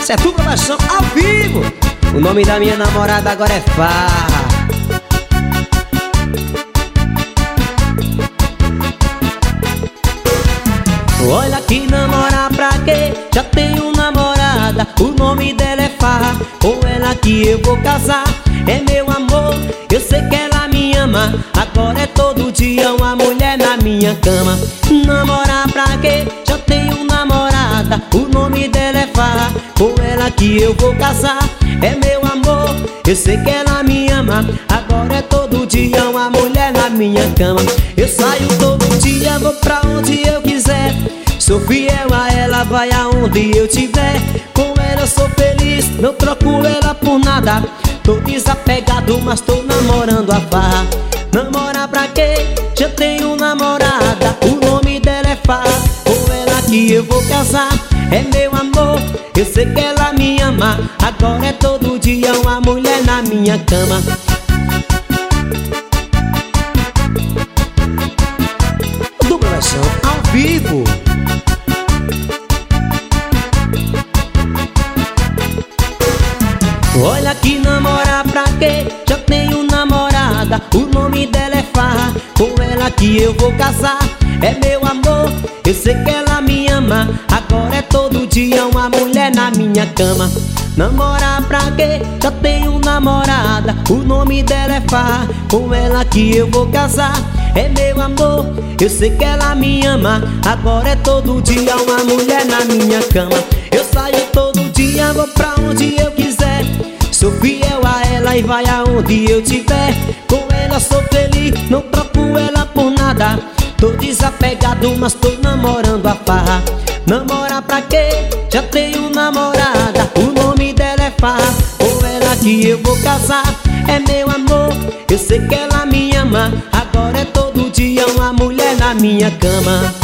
Isso é dupla paixão ao vivo. O nome da minha namorada agora é Farra. Olha que namorar pra quê? Já tenho namorada, o nome dela é Farra. Com ela que eu vou casar, é meu amor, eu sei que ela me ama. Agora é todo dia uma mulher na minha cama. Namorar pra quê? Já tenho namorada, o nome dela é Farra. Com ela que eu vou casar, é meu amor, eu sei que ela me ama. Agora é todo dia uma mulher na minha cama. Eu saio todo dia, vou pra onde eu quiser. Sou fiel a ela, vai aonde eu tiver. Com ela eu sou feliz, não troco ela por nada. Tô desapegado, mas tô namorando a Farra. Namorar pra quê? Já tenho namorada, o nome dela é Farra. Com ela que eu vou casar, é meu amor, eu sei que ela me ama. Agora é todo dia uma mulher na minha cama. Dupla paixão ao vivo. Olha que namorar pra quê? Já tenho namorada, o nome dela é Farra. Com ela que eu vou casar, é meu amor, eu sei que ela me ama. Agora é todo dia uma mulher na minha cama. Namorar pra quê? Já tenho namorada, o nome dela é Farra. Com ela que eu vou casar, é meu amor, eu sei que ela me ama. Agora é todo dia uma mulher na minha cama. Eu saio todo dia, vou pra onde eu quiser. Sou fiel a ela e vai aonde eu tiver. Com ela sou feliz, não troco ela por nada. Tô desapegado, mas tô namorando a Farra. Namorar pra quê? Já tenho namorada, o nome dela é Farra. Com ela que eu vou casar, é meu amor, eu sei que ela me ama. Agora é todo dia uma mulher na minha cama.